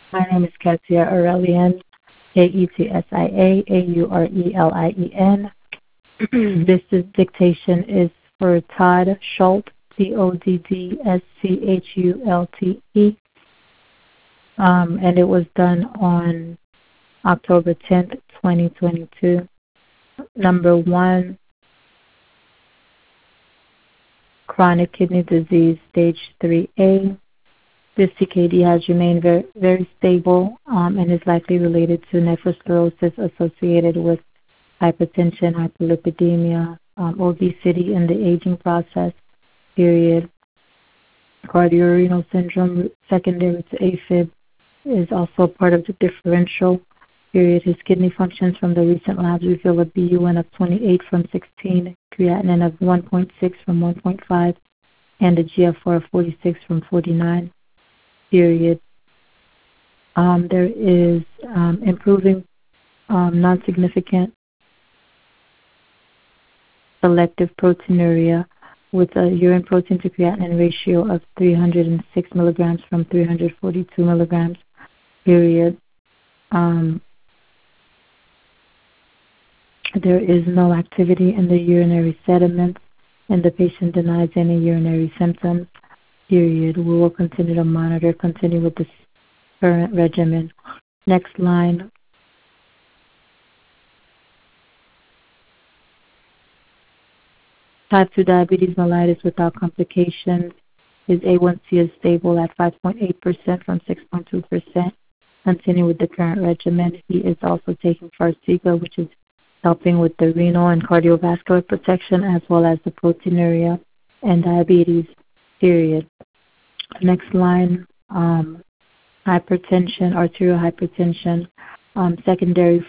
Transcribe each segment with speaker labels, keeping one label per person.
Speaker 1: My name is Katia Aurelian, Katia Aurelien. This dictation is for Todd Schultz, Toddschultz, and it was done on October 10th, 2022. Number 1, chronic kidney disease, stage 3A. This CKD has remained very stable and is likely related to nephrosclerosis associated with hypertension, hyperlipidemia, obesity, and the aging process, period. Cardiorenal syndrome secondary to AFib is also part of the differential, period. His kidney functions from the recent labs reveal a BUN of 28 from 16, creatinine of 1.6 from 1.5, and a GFR of 46 from 49, period. There is improving non-significant selective proteinuria with a urine protein to creatinine ratio of 306 milligrams from 342 milligrams, period. There is no activity in the urinary sediments, and the patient denies any urinary symptoms, period. We will continue to monitor, continue with this current regimen. Next line. Type 2 diabetes mellitus without complications. His A1C is stable at 5.8% from 6.2%. Continue with the current regimen. He is also taking Farxiga, which is helping with the renal and cardiovascular protection, as well as the proteinuria and diabetes, period. Next line, hypertension, arterial hypertension, secondary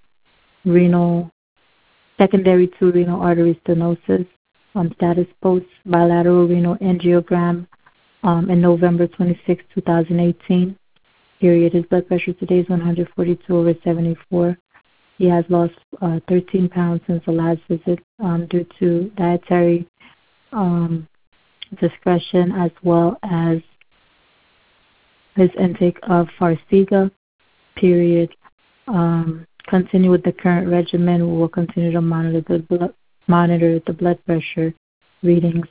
Speaker 1: to renal artery stenosis, status post bilateral renal angiogram in November 26, 2018, period. His blood pressure today is 142/74. He has lost 13 pounds since the last visit due to dietary discretion, as well as his intake of Farxiga, period. Continue with the current regimen. We will continue to monitor the blood pressure readings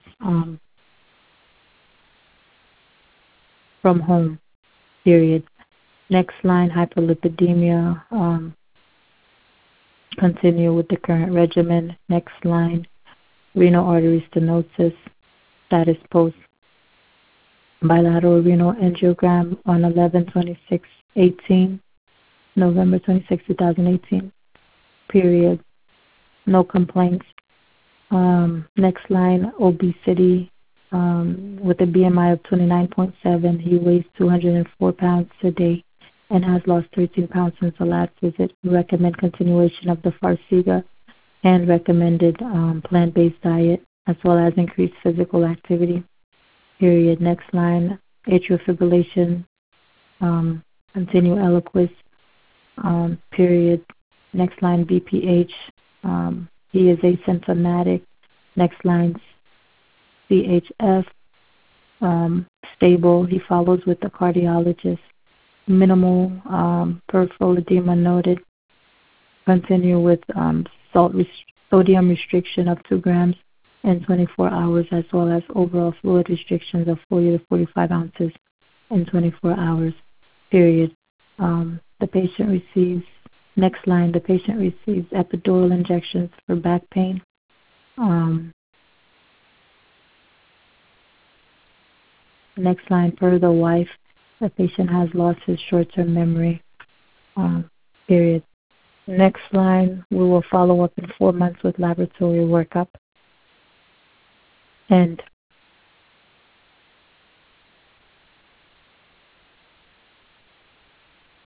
Speaker 1: from home, period. Next line, hyperlipidemia. Continue with the current regimen. Next line, renal artery stenosis, status post bilateral renal angiogram on 11/26/18, November 26, 2018, period. No complaints. Next line, obesity with a BMI of 29.7. He weighs 204 pounds today and has lost 13 pounds since the last visit. We recommend continuation of the Farxiga and recommended plant-based diet, as well as increased physical activity, period. Next line, atrial fibrillation, continue Eliquis, period. Next line, BPH, he is asymptomatic. Next line, CHF, stable. He follows with the cardiologist. Minimal peripheral edema noted. Continue with sodium restriction of 2 grams in 24 hours, as well as overall fluid restrictions of 40 to 45 ounces in 24 hours, period. The patient receives, next line, the patient receives epidural injections for back pain. Next line, per the wife, the patient has lost his short-term memory, period. Next line, we will follow up in 4 months with laboratory workup. End.